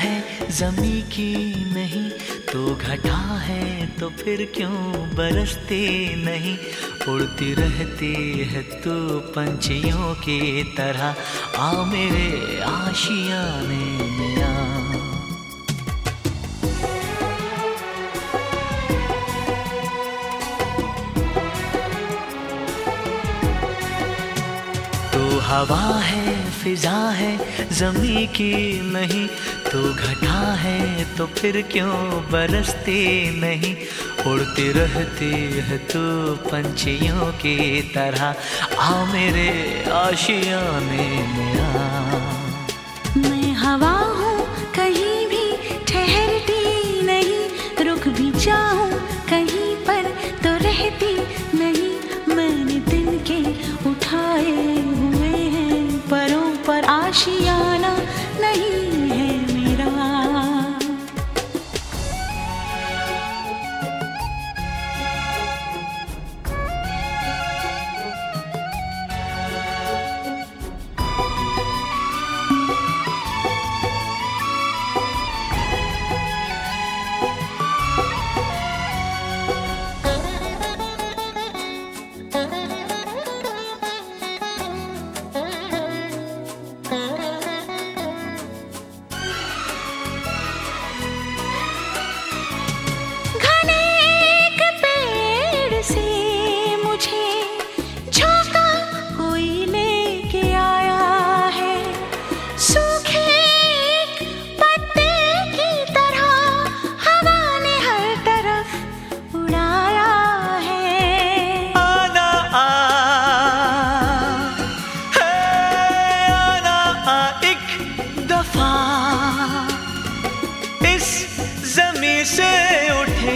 है ज़मीं की नहीं तो घटा है तो फिर क्यों बरसते नहीं। उड़ती रहती है तू पंछियों की तरह आ मेरे आशियाने में आ। हवा है फिजा है ज़मीं की नहीं तो घटा है तो फिर क्यों बरसती नहीं। उड़ती रहती है तू पंछियों की तरह आ मेरे आशियाने में आ। मैं हवा हूँ कहीं भी ठहरती नहीं, रुक भी जाऊँ कहीं पर तो रहती नहीं। मैंने दिन के उठाए हुए हैं परों पर आशियाना नहीं है मेरा। ज़मीं से उठे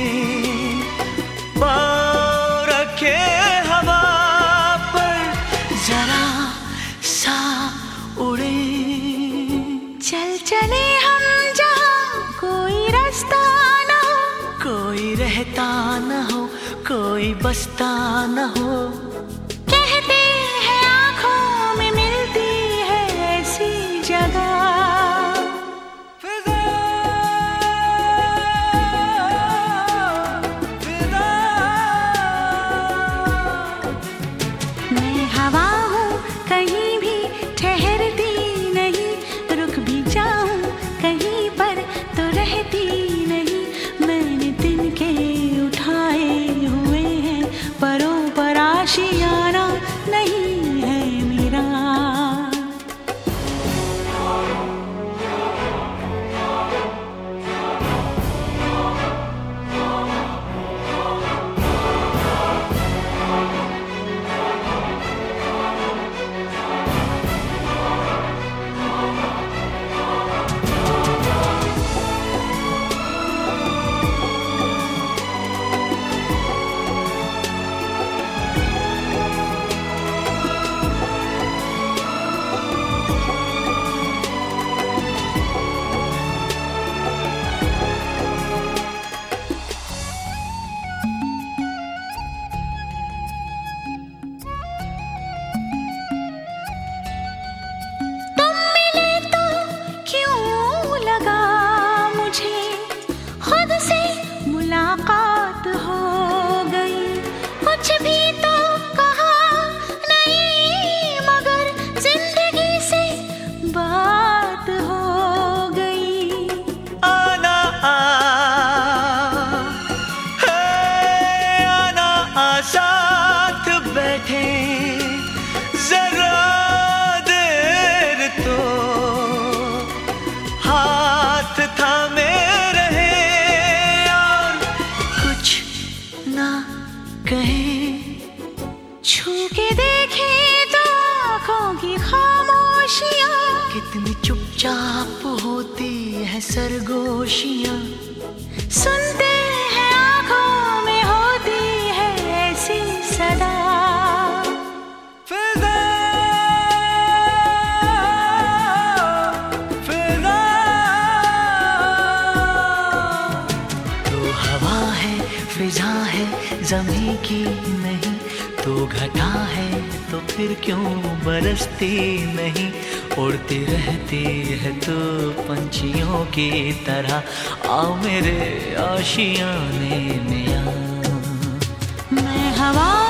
पाँव रखे हवा पर जरा सा उड़े। चल चले हम जहाँ कोई रास्ता न हो, कोई रहता न हो कोई बसता न हो। कहते हैं आँखों में मिलती है ऐसी जगह। मैं हवा हूँ कहीं भी ठहरती नहीं, रुक भी जाऊँ कहीं पर तो रहती नहीं। मैंने दिन के उठाए हुए हैं परों पर आशियाना नहीं है मेरा। मुलाकात हो गई कुछ भी तो कहा नहीं, मगर जिंदगी से बात हो गई। आना आ है आना आ साथ बैठे जरा देर तो हाथ थामे कहे छू के देखे तो आँखों की खामोशियाँ, कितनी चुपचाप होती है सरगोशियाँ। सुनते हैं आँखों में होती है ऐसी सदा। फिजा फिजा तो हवा है फिजा है ज़मीं की नहीं तो घटा है तो फिर क्यों बरसती नहीं। उड़ती रहती है तू पंछियों की तरह, आओ मेरे आशियाने में आ। मैं हवा